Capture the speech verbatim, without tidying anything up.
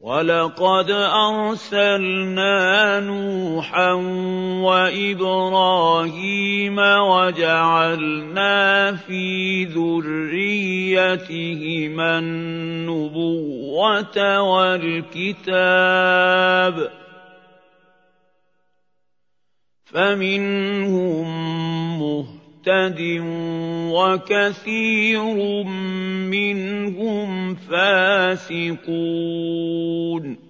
وَلَقَدْ أَرْسَلْنَا نُوحًا وَإِبْرَاهِيمَ وَجَعَلْنَا فِي ذُرِّيَّتِهِمَا النُّبُوَّةَ وَالْكِتَابَ ۖ فَمِنْهُم مُّهْتَدٍ وَكَثِيرٌ مِّنْهُمْ فَاسِقُونَ